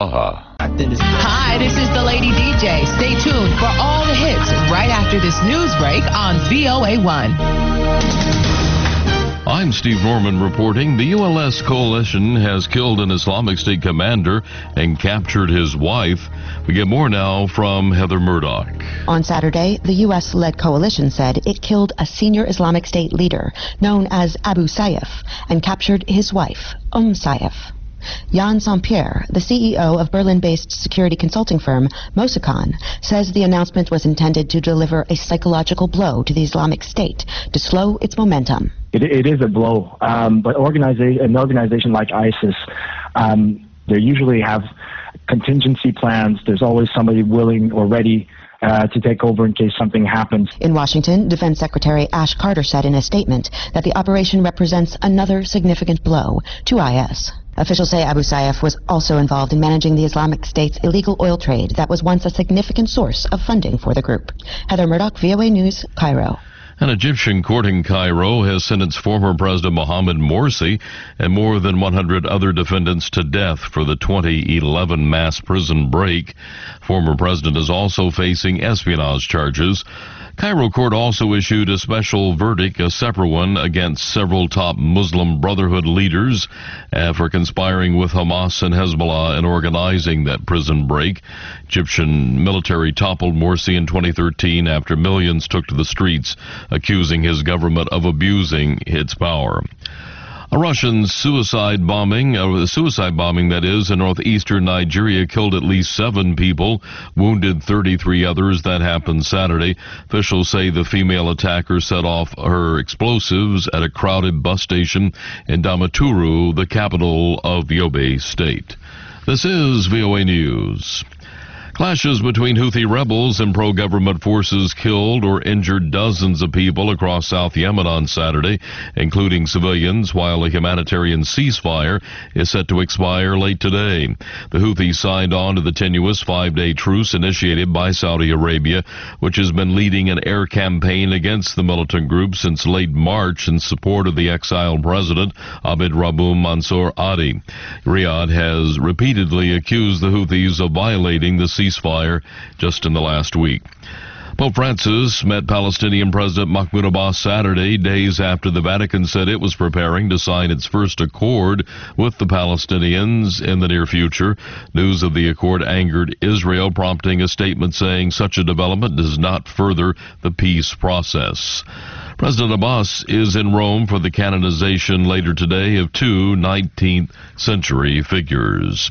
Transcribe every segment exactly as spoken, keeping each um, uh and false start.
Hi, this is the Lady D J. Stay tuned for all the hits right after this news break on V O A one. I'm Steve Norman reporting. The U L S coalition has killed an Islamic State commander and captured his wife. We get more now from Heather Murdoch. On Saturday, the U S-led coalition said it killed a senior Islamic State leader known as Abu Sayyaf and captured his wife, Umm Sayyaf. Jan Saint-Pierre, the C E O of Berlin-based security consulting firm Mossakan, says the announcement was intended to deliver a psychological blow to the Islamic State to slow its momentum. It, it is a blow, um, but organiza- an organization like ISIS, um, they usually have contingency plans. There's always somebody willing or ready Uh, to take over in case something happens. In Washington, Defense Secretary Ash Carter said in a statement that the operation represents another significant blow to I S. Officials say Abu Sayyaf was also involved in managing the Islamic State's illegal oil trade that was once a significant source of funding for the group. Heather Murdoch, V O A News, Cairo. An Egyptian court in Cairo has sentenced former President Mohamed Morsi and more than one hundred other defendants to death for the twenty eleven mass prison break. Former president is also facing espionage charges. Cairo court also issued a special verdict, a separate one, against several top Muslim Brotherhood leaders uh, for conspiring with Hamas and Hezbollah in organizing that prison break. Egyptian military toppled Morsi in twenty thirteen after millions took to the streets, accusing his government of abusing its power. A Russian suicide bombing, a suicide bombing that is, in northeastern Nigeria killed at least seven people, wounded thirty-three others. That happened Saturday. Officials say the female attacker set off her explosives at a crowded bus station in Damaturu, the capital of Yobe State. This is V O A News. Clashes between Houthi rebels and pro-government forces killed or injured dozens of people across South Yemen on Saturday, including civilians, while a humanitarian ceasefire is set to expire late today. The Houthis signed on to the tenuous five-day truce initiated by Saudi Arabia, which has been leading an air campaign against the militant group since late March in support of the exiled president, Abd Rabbu Mansour Hadi. Riyadh has repeatedly accused the Houthis of violating the ceasefire just in the last week. Pope Francis met Palestinian President Mahmoud Abbas Saturday, days after the Vatican said it was preparing to sign its first accord with the Palestinians in the near future. News of the accord angered Israel, prompting a statement saying such a development does not further the peace process. President Abbas is in Rome for the canonization later today of two nineteenth century figures.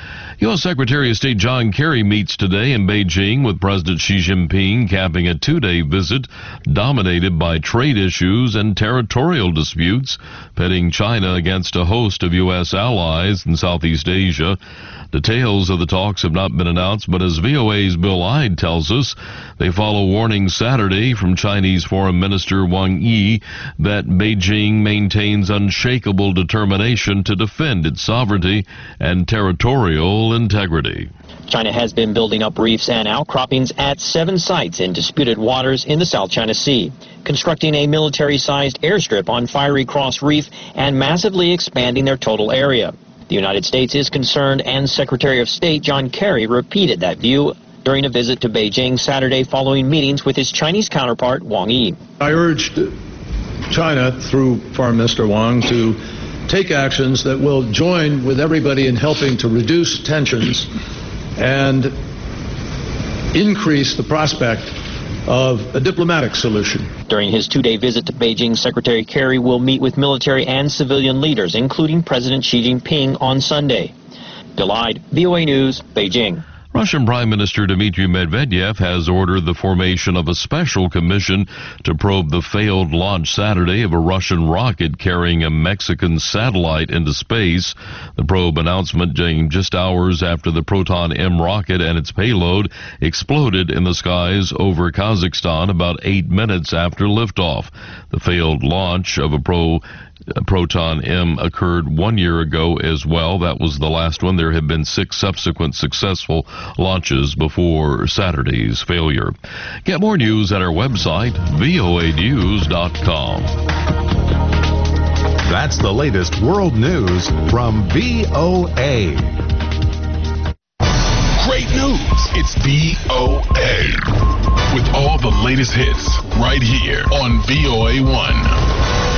U S. Secretary of State John Kerry meets today in Beijing with President Xi Jinping, capping a two-day visit dominated by trade issues and territorial disputes, pitting China against a host of U S allies in Southeast Asia. Details of the talks have not been announced, but as V O A's Bill Ide tells us, they follow warnings Saturday from Chinese Foreign Minister Wang Yi that Beijing maintains unshakable determination to defend its sovereignty and territorial integrity. China has been building up reefs and outcroppings at seven sites in disputed waters in the South China Sea, constructing a military-sized airstrip on Fiery Cross Reef and massively expanding their total area. The United States is concerned, and Secretary of State John Kerry repeated that view during a visit to Beijing Saturday following meetings with his Chinese counterpart Wang Yi. I urged China, through Foreign Minister Wang, to take actions that will join with everybody in helping to reduce tensions and increase the prospect of a diplomatic solution. During his two-day visit to Beijing, Secretary Kerry will meet with military and civilian leaders, including President Xi Jinping, on Sunday. Bill Ide, V O A News, Beijing. Russian Prime Minister Dmitry Medvedev has ordered the formation of a special commission to probe the failed launch Saturday of a Russian rocket carrying a Mexican satellite into space. The probe announcement came just hours after the Proton M rocket and its payload exploded in the skies over Kazakhstan about eight minutes after liftoff. The failed launch of a Pro Proton M occurred one year ago as well. That was the last one. There have been six subsequent successful launches before Saturday's failure. Get more news at our website, V O A news dot com. That's the latest world news from V O A. news. It's V O A. With all the latest hits right here on V O A one.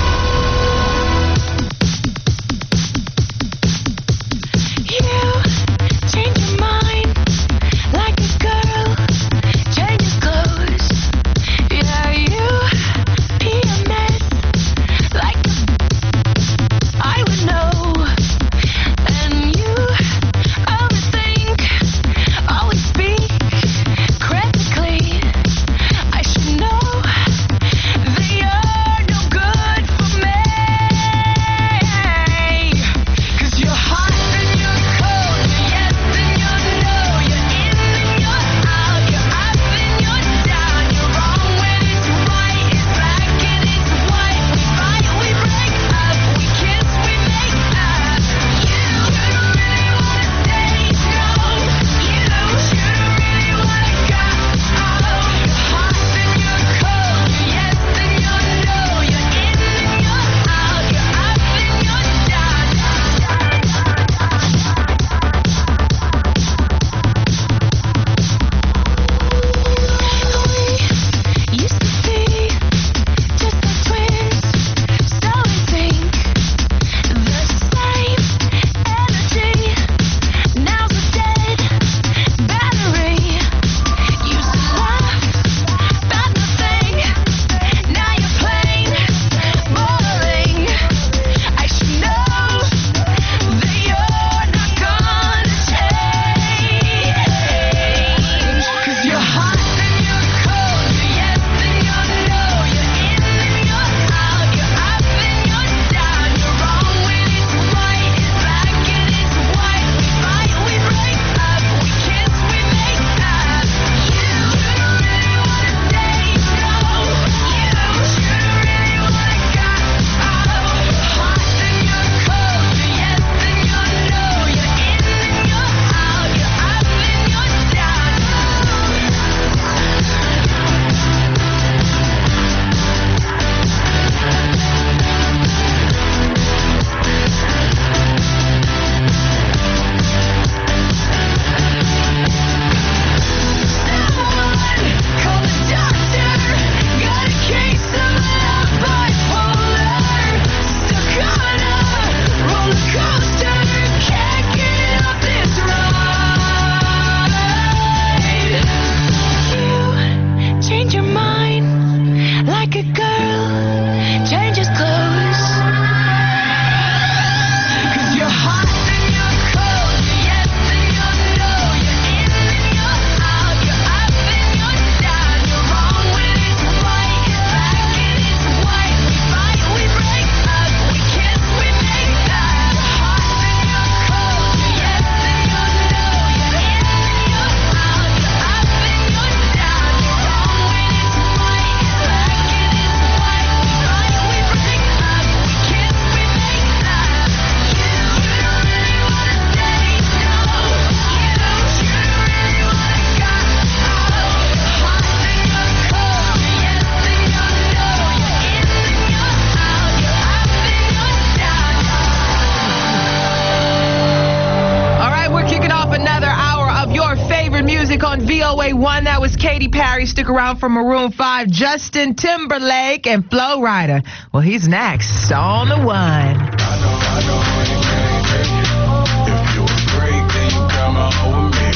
On V O A one, that was Katy Perry. Stick around for Maroon five, Justin Timberlake, and Flo Rida. Well, he's next on the one. I know, I know where you came, baby. If you was great, then you come on with me.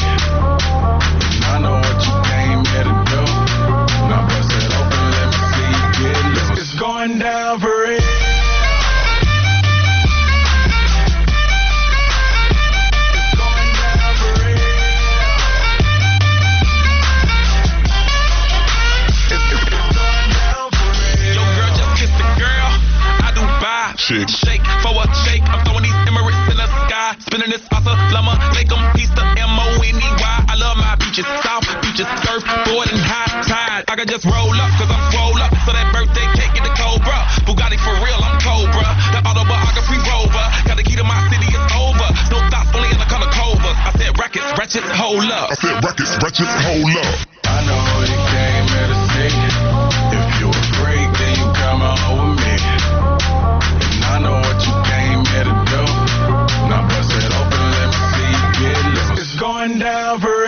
I know what you came here to do. Now bust it open, let me see you get loose. It's going down for real. Shake. Shake for a shake. I'm throwing these Emirates in the sky. Spinning this awesome llama. Make them piece the M O N E Y. I love my beaches. South beaches. Surfboard and high tide. I can just roll up cause I'm swole up. So that birthday cake get the Cobra. Bugatti for real, I'm Cobra. The autobiography rover. Got the key to my city, it's over. No thoughts, only in the color covers. I said rackets, ratchets, hold up. I said rackets, ratchets, hold up. I know what you came here to see. If you were great, then you come on with me. I know what you came here to do. Now bust it open, let me see you get loose. It's going down for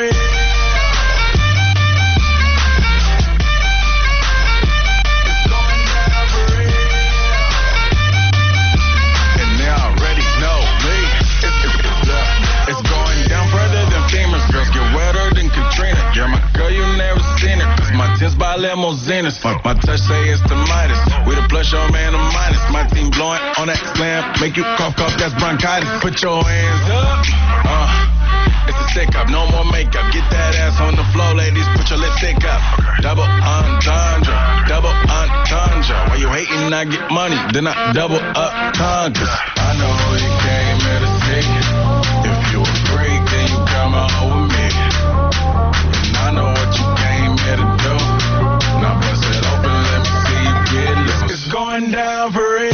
limousines. My, my touch say it's the Midas. With a plus, your man, a minus. My team blowing on that slam. Make you cough, cough, that's bronchitis. Put your hands up. Uh, it's a stick up, no more makeup. Get that ass on the floor, ladies. Put your lipstick up. Double entendre, double entendre. While you hating, I get money, then I double up conquers. I know you came here to see. If you a freak, then you come out with me. And I know what you came here to do. Now bust it open, let me see you get loose. It's going down for real.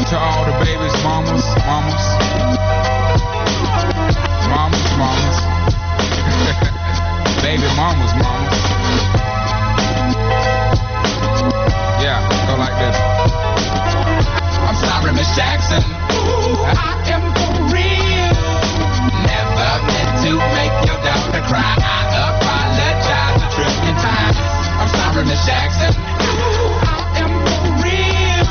to all the babies, mamas, mamas. Mamas, mamas. Baby mamas, mamas. Yeah, go like this. I'm sorry, Miss Jackson. Ooh, I am for real. Never meant to make your daughter cry. I apologize a trillion times. I'm sorry, Miss Jackson. Ooh, I am for real.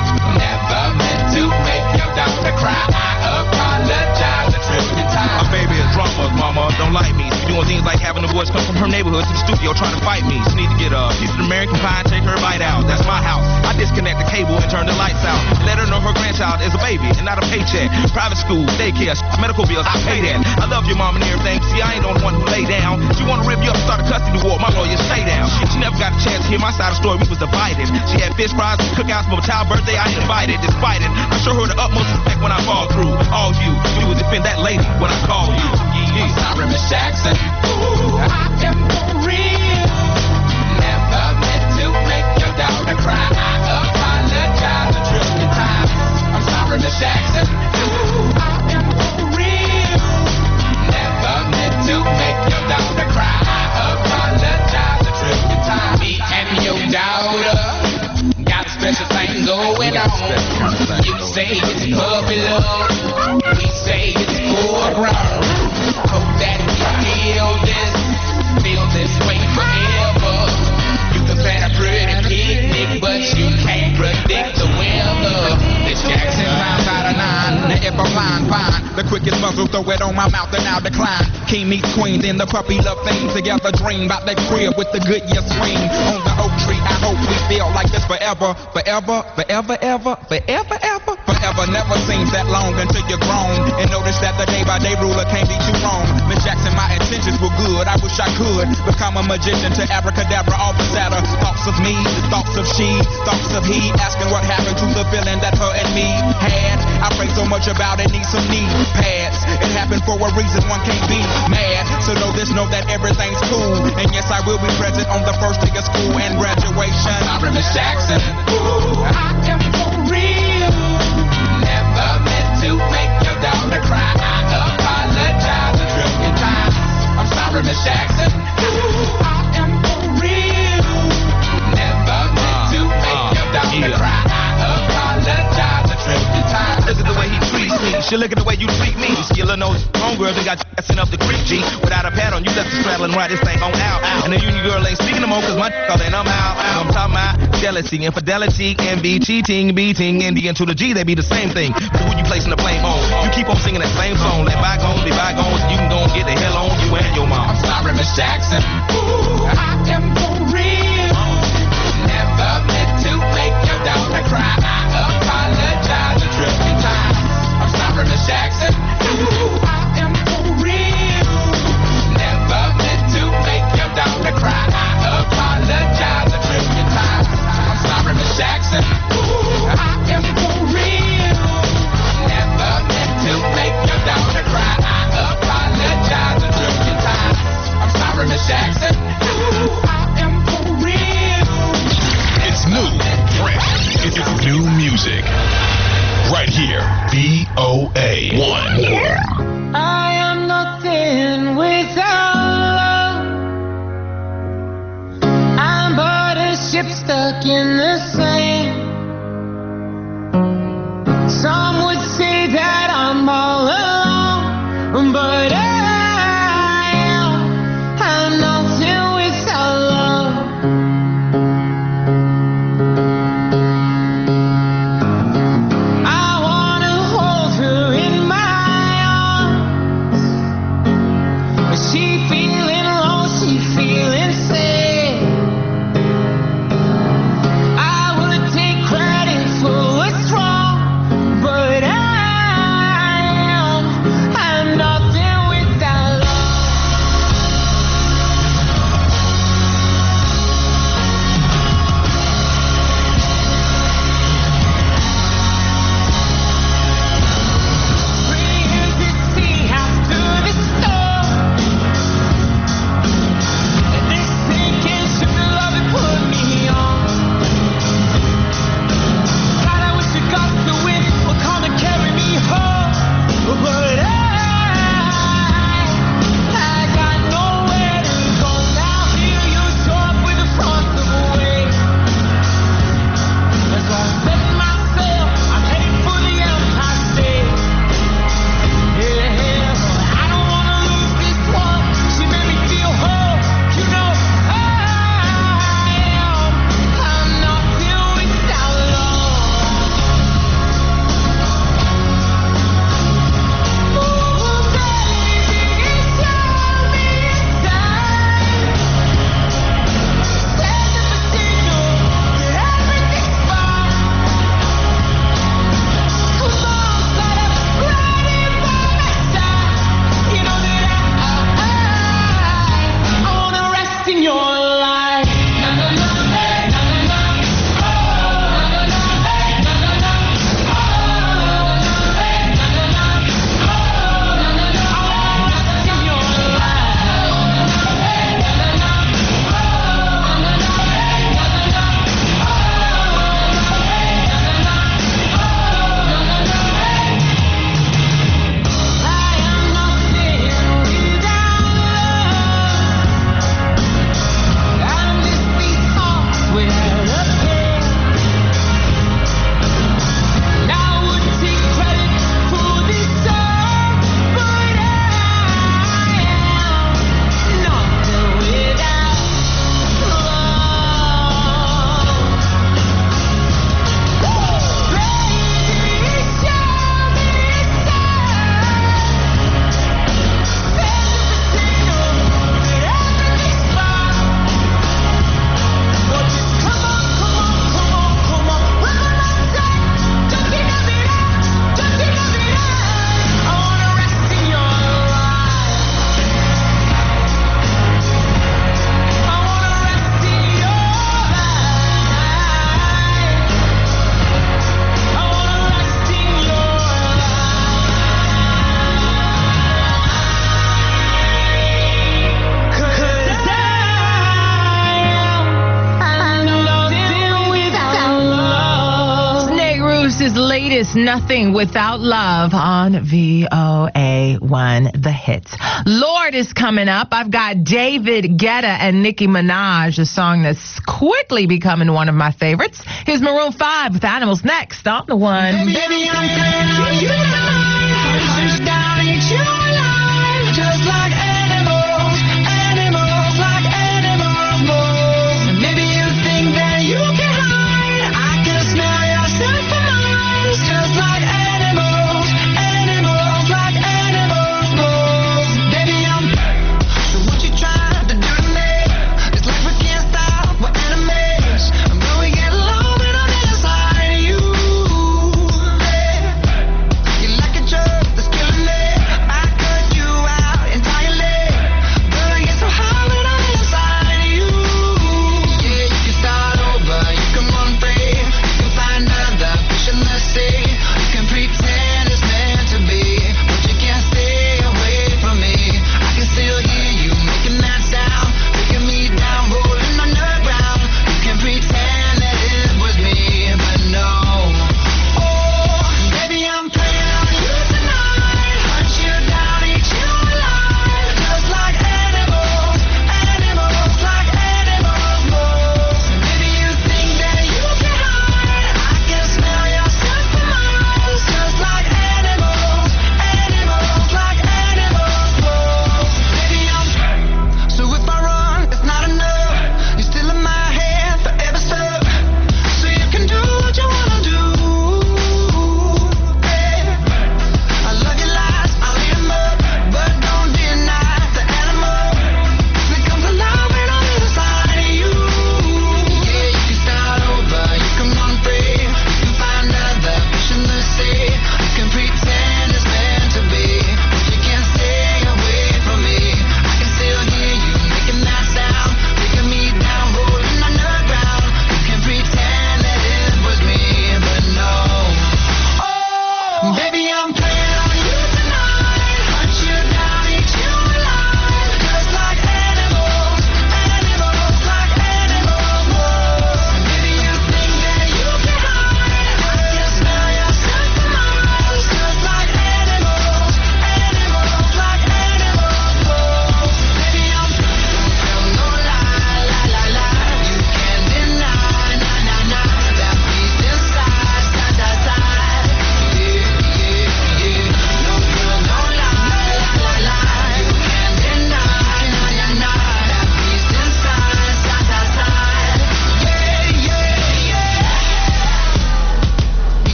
Never meant to make your daughter cry. I apologize a trillion times. My baby is drama, mama, don't like me. She doing things like having the boys come from her neighborhood to the studio trying to fight me. She need to get a piece of American pie and take her bite out. That's my house. I disconnect the cable and turn the lights out. Let her know her grandchild is a baby and not a paycheck. Private school, daycare, medical bills, I pay that. I love your mom and everything. See, I ain't the only one who lay down. She wanna rip you up and start a custody war. My lawyers stay down. She, she never got a chance to hear my side of the story. We was divided. She had fish fries and cookouts for my child's birthday. I invited. Despite it, I show her the utmost respect when I fall through. All you, you would defend that lady when I call you. Yeah. I'm sorry, Miss Jackson. Ooh, I am for real. Never meant to make your daughter cry. I apologize a trillion times. I'm sorry, Miss Jackson. Ooh, I am for real. Never meant to make your daughter cry. I apologize a trillion times. Me and your daughter got a special thing going on. You say it's puppy love. We say it's full grown. Hope that we feel this, feel this way forever. You can plan a pretty picnic, but you can't predict the weather. This Jackson times out of nine. Now if I'm lying, fine. The quickest muzzle, throw it on my mouth and I'll decline. King meets queen, then the puppy love thing. Together dream about that crib with the good year swing. On the oak tree, I hope we feel like this forever. Forever, forever, ever, forever, ever. Forever never seems that long until you're grown. And notice that the day by day ruler can't be too wrong. Miss Jackson, my intentions were good. I wish I could become a magician to abracadabra, all the sadder. Thoughts of me, thoughts of she, thoughts of he. Asking what happened to the feeling that her and me had. I pray so much about it, need some knee pads. It happened for a reason, one can't be mad. So know this, know that everything's cool. And yes, I will be present on the first day of school and graduation. Sorry, Miss Jackson. Ooh, I am for real. Never meant to make your daughter cry. I apologize a trillion times. I'm sorry, Miss Jackson. Ooh, I am for real. Never meant to make your daughter cry. I apologize a trillion times. Look at the way he treats me. She look at the way you treat me. See, your little nose homegirls and got you sent up the creek, G. Without a pad on, you left the straddle and ride this thing on out. And the union girl ain't speaking no more, cause my all and I'm out. I'm talking about jealousy, infidelity, envy, cheating, beating, and the N to the G, they be the same thing. But who you placing the blame on? You keep on singing that same song. Let bygones be bygones, you can go and get the hell on you and your mom. I'm sorry, Miss Jackson. Ooh, I am for real. Never meant to make your daughter cry. I apologize a trillion times. I'm sorry, Miss Jackson. Ooh, I am for real. Never meant to make your daughter cry. I apologize a trillion times. I'm sorry, Miss Jackson. Ooh, I am for real. Never meant to make your daughter cry. I apologize a trillion times. I'm sorry, Miss Jackson. Ooh, I am for real. It's new, fresh. It's new music. Right here, V O A one. I am nothing without love. I'm but a ship stuck in the sand. Some would say that I'm all alone, but I am, I'm nothing without love. I wanna hold her in my arms. She feeling low, she feeling sad. I would take This is latest Nothing Without Love on V O A one, The Hits. Lord is coming up. I've got David Guetta and Nicki Minaj, a song that's quickly becoming one of my favorites. Here's Maroon five with Animals next on the one. Baby, I'm telling you now, just down each your life, just like animals, animals, like animals, moles. Maybe you think that you can hide, I can smell yourself for miles, just like animals, animals, like animals, moles. Baby, I'm so what you trying to do to me? It's like we can't stop, we're enemies. I'm gonna get along and on the inside of you. You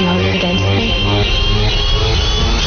you hold it against me?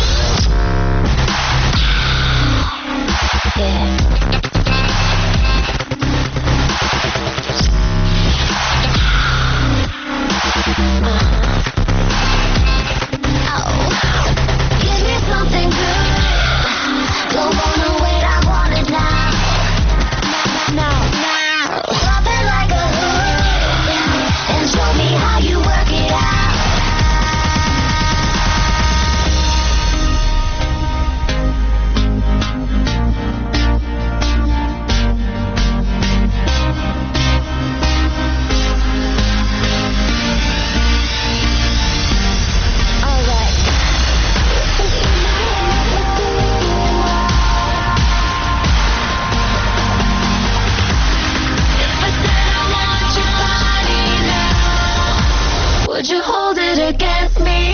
Would you hold it against me?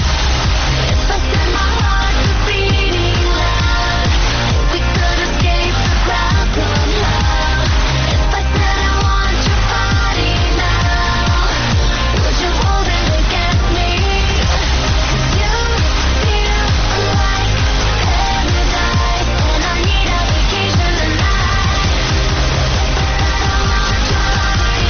If I set my heart to beating loud, we could escape the crowd somehow. If I said I want your body now, would you hold it against me? 'Cause you feel like paradise, and I need a vacation tonight. If I said I want your body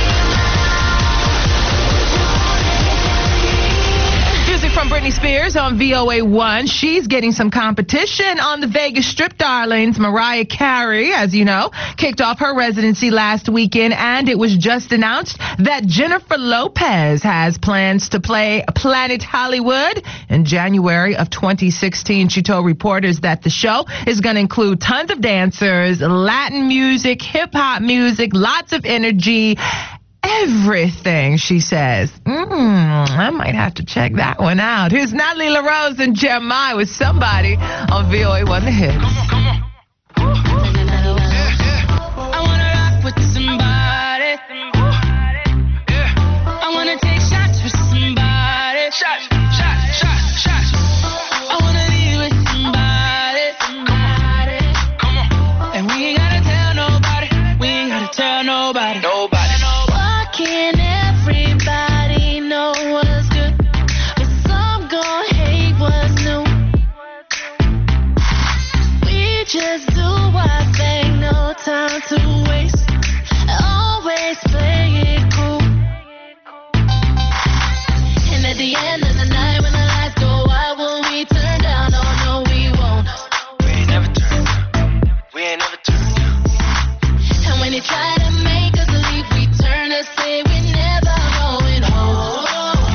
now, would you hold it against me? Music from Britney Spears on V O A one. She's getting some competition on the Vegas Strip, darlings. Mariah Carey, as you know, kicked off her residency last weekend, and it was just announced that Jennifer Lopez has plans to play Planet Hollywood in January of twenty sixteen. She told reporters that the show is going to include tons of dancers, Latin music, hip-hop music, lots of energy, everything, she says. Mm, I might have to check that one out. Here's Natalie LaRose and Jeremiah with Somebody on V O A one The Hits. I wanna rock with somebody. I wanna take shots with somebody. Shots, shots, shots, shots. I wanna be with somebody. Somebody. Come on. And we ain't gotta tell nobody. We ain't gotta tell nobody. Nobody. Why can't everybody know what's good, but some gon' hate what's new? We just do our thing, no time to waste. Always play it cool. And at the end of the night, when the lights go out, will we turn down? Oh no, we won't. We ain't never turned down. We ain't never turned down. And when you try to make us leave, we turn to say we're never going home.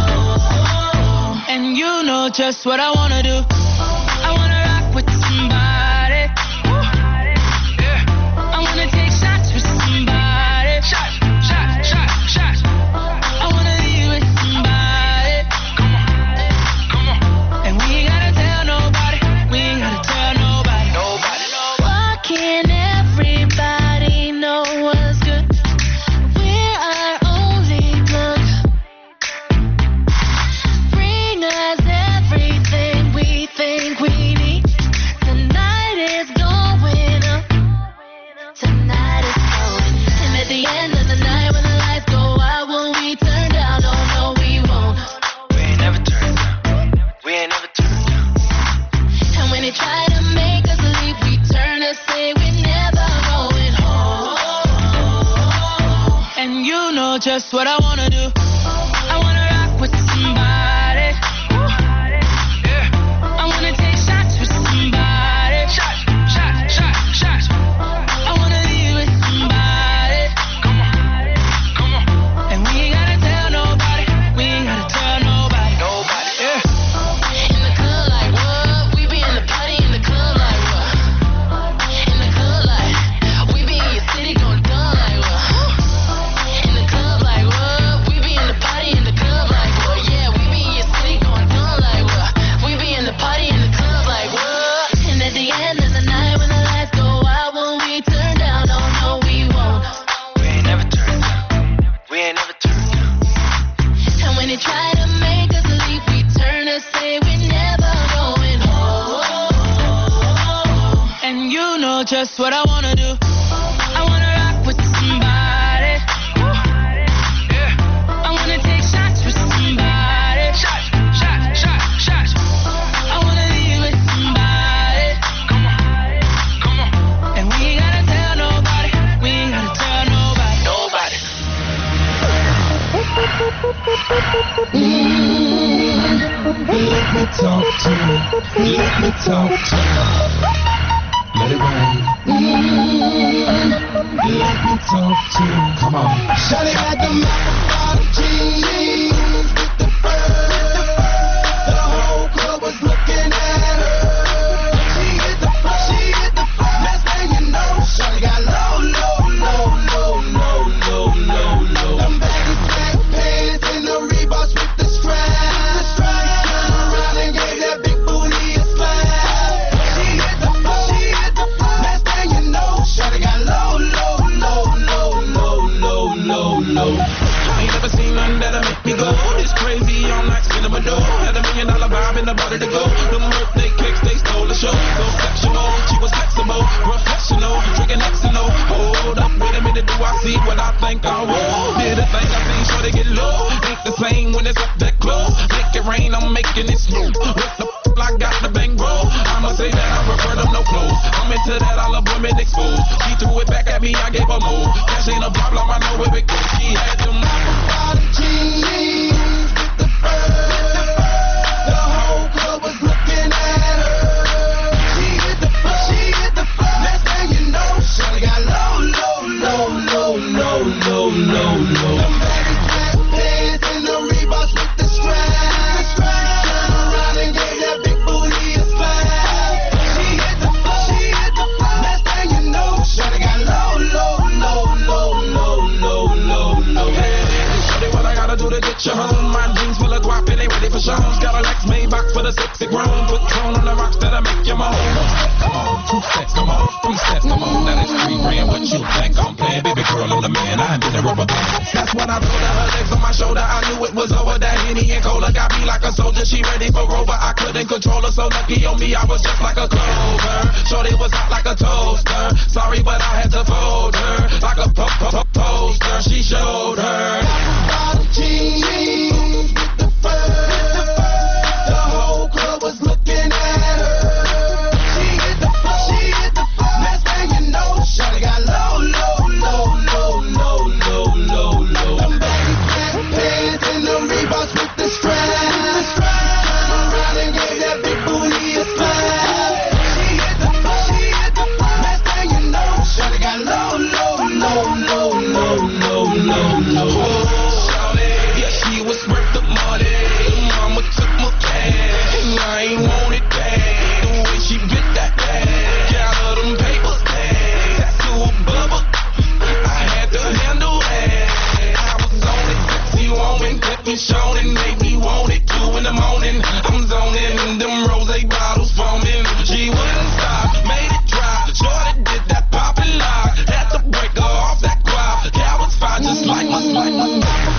And you know just what I wanna do. I wanna rock with somebody. I wanna take shots with somebody. Shots, shots, shots, shots. I wanna be with somebody. Come on, come on. And we ain't gotta tell nobody. We ain't gotta tell nobody. Nobody. Why can't everybody know what's good? We're our only plug. Bring us everything we think we need. Tonight is going up. Tonight is going up. And at the end of the night, when the lights go out, will we turn down? Oh no, we won't. We ain't never turned down. We ain't never turned down. And when they try to make us leave, we turn to say we're never going home. And you know just what I wanna do. I wanna rock with somebody. I wanna take shots with somebody. Shots, shots, shots, shots. I wanna be with somebody. Come on, come on. And we ain't gotta tell nobody. We ain't gotta tell nobody. Nobody. Yeah. In the club like what? We be in the party in the club like what? In the club like we be in your city going dumb like what? In the club like what? We be in the party in the club like what? Yeah, we be in your city going dumb like what? We be in the party in the club like what? And at the end of the night, when the lights go out, will we turn down? Oh no, we won't. We ain't never turned down. We ain't never turned down. And when they try to make us leave, we turn to say we're never going home. And you know just what I wanna do. I wanna rock with somebody. I wanna take shots with somebody. Shots, shots, Let me talk to you. Let me talk to you. Let it rain. Let me talk to you. Come on. Shawty had the mouth jeans with the fur. The whole club was looking at her. She hit the floor. She hit the floor. Next thing you know, shawty got low, low, low, low, low, low, low, low. Them baggy black pants and the Reeboks with the strap. Turned around and gave that big booty a slap. She hit the floor. She hit the floor. Next thing you know, shawty got low, low, low, low, low, low, low, low. I ain't never seen nothing that'll make me go. It's crazy, all night spinning my dough. Had a million dollar vibe in the body to go. Them birthday cakes, they stole the show. So sexual, she was flexible, professional, drinking X and O. Hold up, wait a minute, do I see what I think I will? Did a thing I seen, sure they get low. Ain't the same when it's up that close. Make it rain, I'm making it smooth. What the f***, I got the bang roll. I'ma say that I prefer them no clothes. I'm into that, I love women exposed. She threw it back at me, I gave her more. Cash ain't a problem, I know where it goes. She had them jeans with the fur. The whole club was looking at her. She hit the floor. She hit the floor. Next thing you know, shawty got low, low, low, low, low, low, low, low. Them baggy black pants and the Reeboks with the strap. Turned around and gave that big booty a slap. She hit the floor. She hit the floor. Next thing you know, shawty got low, low, low, low, low, low, low, low. Shawty, what I gotta do to get you home? My jeans full of guap and they ready for shows. Got a Lex Maybach for the sexy grown. Put tone on the rocks that'll make you moan. Come on, two steps, come on, three steps, come on. Now that's three grand. What you think I'm playing? Baby girl, I'm the man. I ain't been a rubber band. That's when I told her her legs on my shoulder. I knew it was over. That Henny and Cola got me like a soldier. She ready for Rover. I couldn't control her. So lucky on me, I was just like a clover. Shorty was hot like a toaster. Sorry, but I had to fold her like a po po po poster. She showed her. Jeans with the fur. The whole club was looking at her. She hit the floor. She hit the floor. Next thing you know, shawty got low, low, low, low, low, low, low, low. Them baggy black pants and the Reeboks with the strap. Turned around and gave that big booty a slap. She hit the floor. She hit the floor. Next thing you know, shawty got low, low, low, low, low, low, low, low. She was worth the money. Mama took my cash. I ain't want it bad. The way she bit that ass. Got all them papers bad. Tattoo a bubble. I had to handle that. I was on it. Sexy woman kept me showing and made me want it. Two in the morning. I'm zoning. Them rose bottles foaming. She wouldn't stop. Made it dry. Jordan did that pop and lock. Had to break her off that guap. Cow was fine just like my, like my.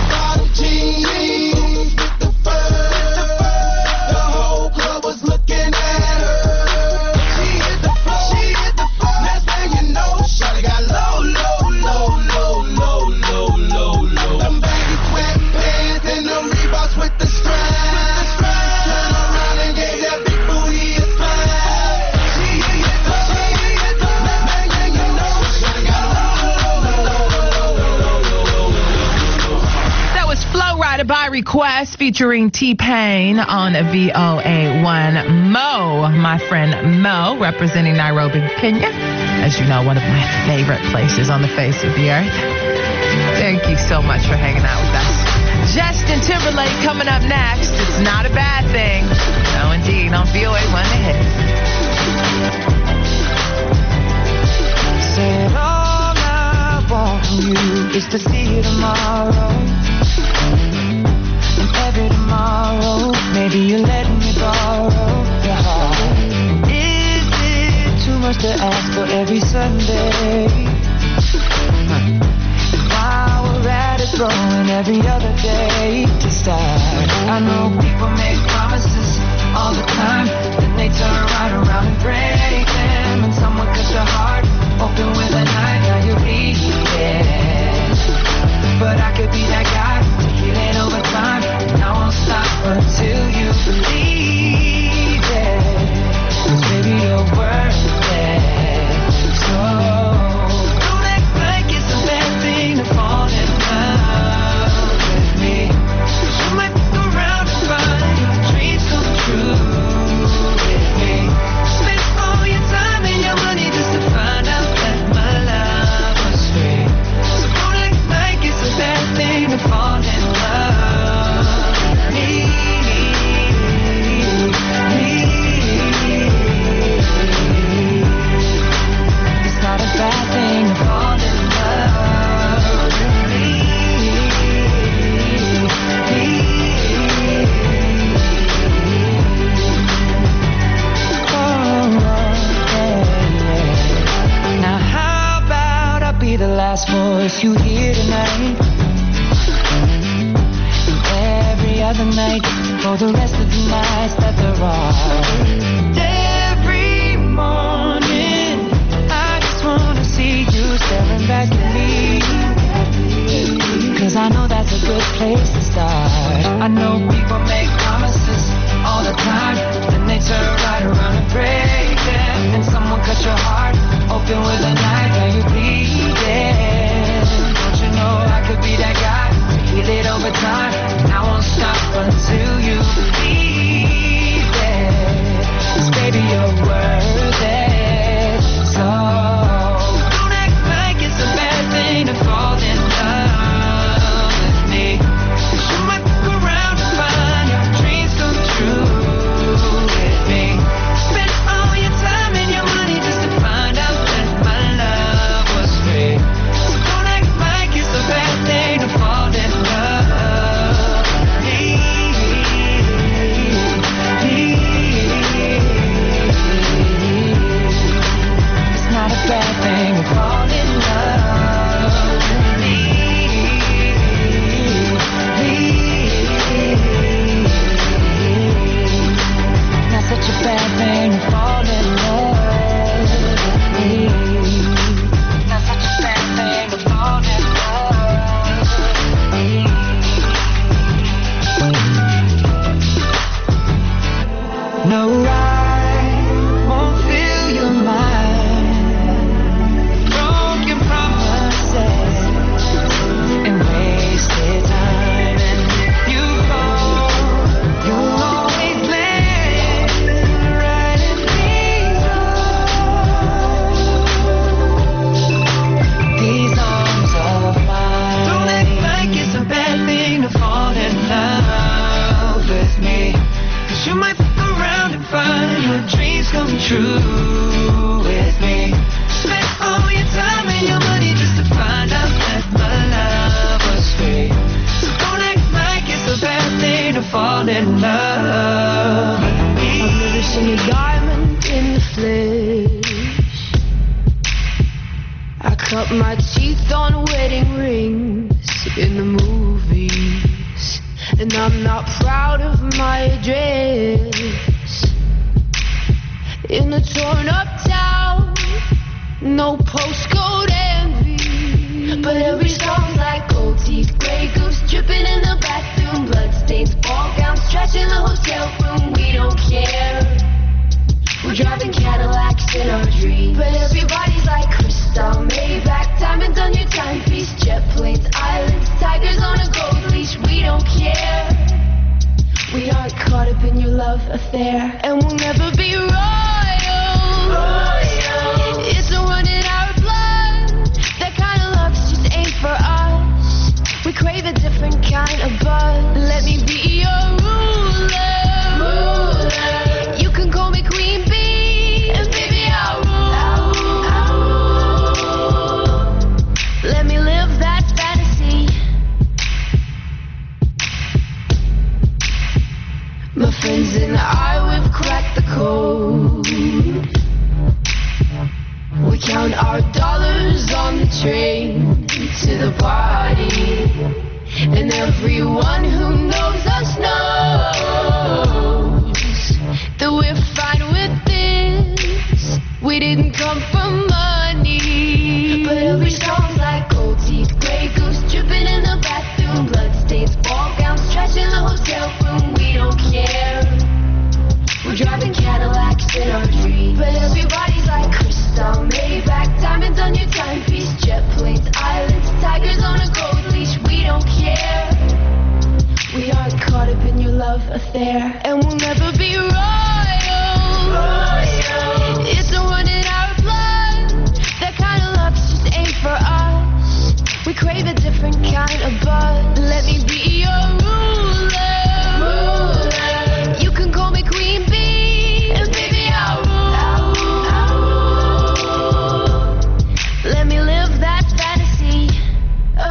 Jeans with the fur. The whole club was looking at her. She hit the floor. She hit the floor. Next thing you know, shawty got low, low, low, low, low, low, low, low. Them baggy black pants and the Reeboks with the strap. Turned around and gave that big booty a slap. She hit the floor. She hit the floor. Next thing you know, shawty got low, low, low, low, low, low, low. That was Flow Rider by Request featuring T-Pain on V O A one. Mo, my friend Mo, representing Nairobi, Kenya. As you know, one of my favorite places on the face of the earth. Thank you so much for hanging out with us. Justin Timberlake coming up next. It's not a bad thing. No, indeed. On V O A one, the hit. Said all I want from you is to see you tomorrow. And every tomorrow, maybe you're letting me borrow your heart. Is it too much to ask for every Sunday? And while we're at it, throwing every other day to start. I know people make promises all the time, then they turn right around and break them. And someone cut your heart open with a knife, now you're bleeding. But I could be that guy to heal it over time, and I won't stop until you believe it. 'Cause baby, you're worth it. So don't act like it's a bad thing to fall in love with me. tonight for the rest of the nights that there are. Every morning, I just wanna see you staring back at me. Cause I know that's a good place to start. I know people make promises all the time, then they turn right around and break them. And someone cut your heart open with a knife and you bleeding. Don't you know I could be that guy to heal it over time? And I won't stop until you believe it. 'Cause baby, you're worth it. So don't act like it's a bad thing to fall in love with me. 'Cause you might look around and find your dreams come true with me. Spend all your time and your money just to find out that my love was free. So don't act like it's a bad thing to fall in love with me. It's not a bad thing to fall in love with me. Not such a bad thing to fall in love with me. Not such a bad thing to fall in love with me. No, I won't fill your mind. Broken promises and wasted time. And if you fall, you'll always land right in these arms. These arms of mine. Don't act like it's a bad thing to fall in love with me. 'Cause you might fuck around and find your dreams come true with me. Spend all your time and your money just to find out that my love was free. So don't act like it's a bad thing to fall in love with me. I've never seen a diamond in the flesh. I cut my teeth on wedding rings in the movies, and I'm not proud of my address. In a torn up town, no postcode envy, but every song's like gold teeth, gray goose dripping in the bathroom, bloodstains, ball gowns, trash in the hotel room. We don't care. We're driving Cadillacs in our dreams, but everybody's like crystal, Maybach, diamonds on your timepiece, jet planes, islands, tigers on a gold leash. We don't care. We aren't caught up in your love affair, and we'll never be royal. Royal. It's a run in our blood. That kind of love just ain't for us. We crave a different kind of buzz. Let me be your ruler. Ruler. You can call me Queen Bee, and baby I'll rule. I'll rule. Let me live that fantasy. My friends and I, we've cracked the code. We count our dollars on the train to the party, and everyone who knows us knows that we're fine with this. We didn't come from money, but every song's like gold teeth, gray goose dripping in the bathroom, bloodstains, ball gowns, trash in the hotel room. We don't care. We're driving Cadillacs in our dreams, but everybody's like crystal, Maybach, diamonds on your timepiece, jet planes, islands, tigers on a gold leash. We don't care. We aren't caught up in your love affair, and we'll never be royal. Royal. It's a run in our blood. That kind of love just ain't for us. We crave a different kind of buzz. Let me be your ruler. Ruler. You can call me Queen Bee, and baby I'll rule. I'll rule. Let me live that fantasy. Oh,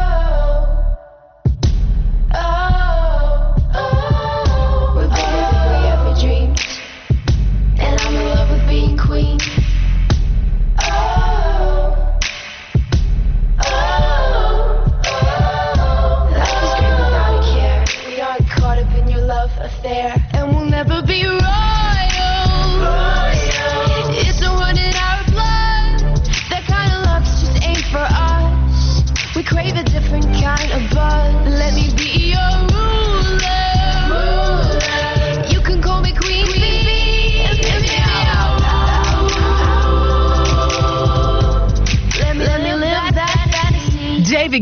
oh, oh. We're better than we ever dreamed, and I'm in love with being queen. Oh, oh, oh. Life is great.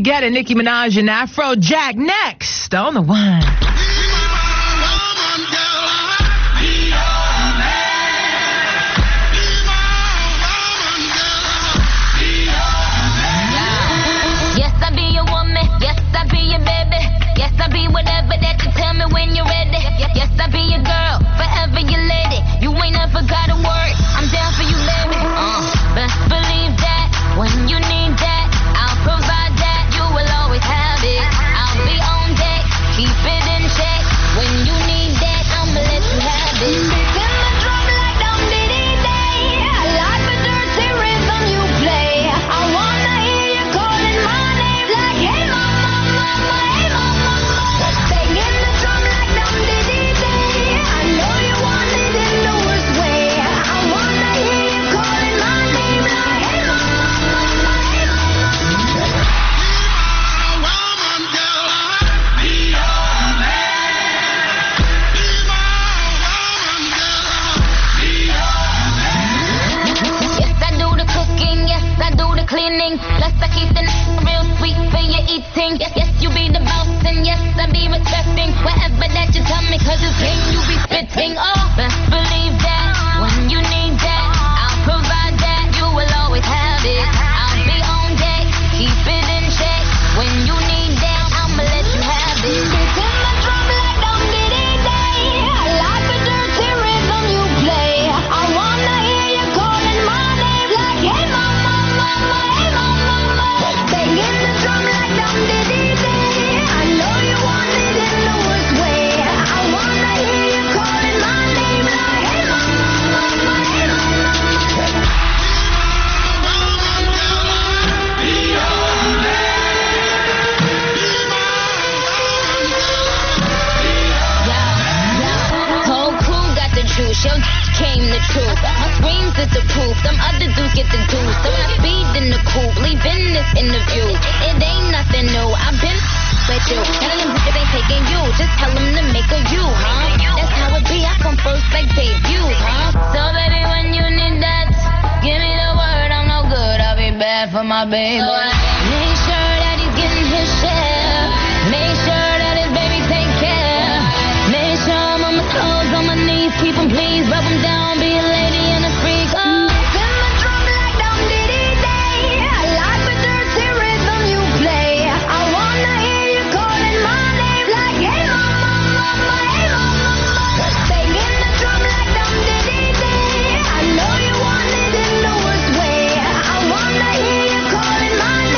David Guetta, Nicki Minaj, and Afrojack next on the one. Yes, I be your woman. Yes, I be your baby. Yes, I be whatever that you tell me when you're ready. Yes, I be your girl, forever your lady. You ain't never gotta worry. I'm down for you, baby. Uh, best believe that when you need that, I'll provide that. You will always have it. I'll be on deck, keep it in check. When you need that, I'ma let you have it. Cleaning, plus I keep the real sweet for your eating. Yes, yes, you be the boss, and yes, I be respecting whatever that you tell me, cause it's game you be spitting. Oh, best believe that when you need that, I'll provide that. You will always have it. I'll be on deck, keep it in check. When you need that, I'ma let you have it. Your came the truth. My screams is the proof. Them other dudes get the juice. So I speed in the coupe, leaving this interview. It ain't nothing new. I've been with you. None of them bitches ain't taking you. Just tell them to make a you, huh? That's how it be. I come first like debut, huh? So baby, when you need that, give me the word. I'm no good. I'll be bad for my baby. So I make sure that he's getting his share. Make sure that his baby take care. Make sure I'm on my toes, on my knees. Keep him please, rub him down, be a lady and a freak. Oh. I know you want it in the worst way. I wanna hear you calling my name.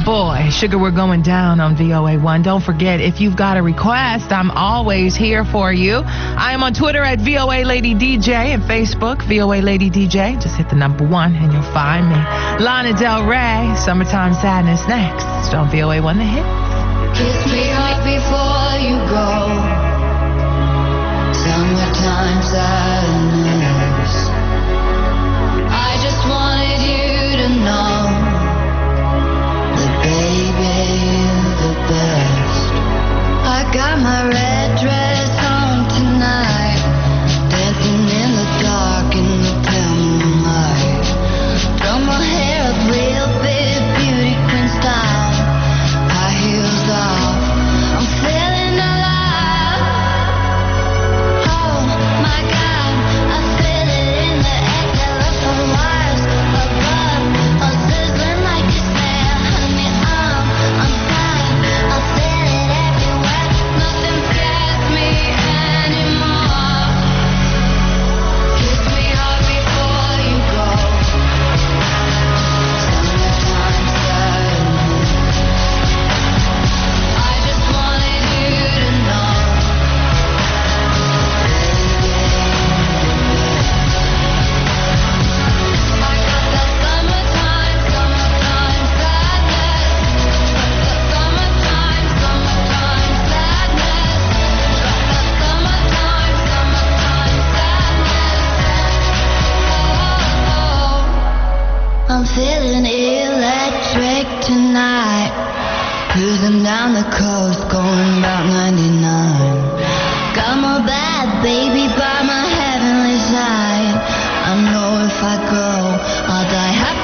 boy, Sugar, we're going down on V O A one. Don't forget, if you've got a request, I'm always here for you. I am on Twitter at V O A Lady D J and Facebook, V O A Lady D J. Just hit the number one and you'll find me. Lana Del Rey, Summertime Sadness next on V O A one The Hit. Kiss me hard before you go. Summertime sadness. I just wanted you to know that baby, you're the best. I got my red dress on tonight, dancing in the dark in the pale moonlight. Done my hair up real big, beauty queen style. High heels off, I'm feeling alive. Oh my God, I feel it in the air. Telephone wires above, I'm sizzling like a snare. Honey, I'm, I'm fine. I feel it everywhere. Nothing scares me anymore. Kiss me hard before you go. Summertime sadness. I just wanted you to know, I got that summertime, summertime sadness. Summertime, summertime sadness. Summertime, summertime sadness. I'm feeling electric tonight. Cruising down the coast, going about ninety-nine. Got my bad baby by my heavenly side. I know if I go, I'll die happy.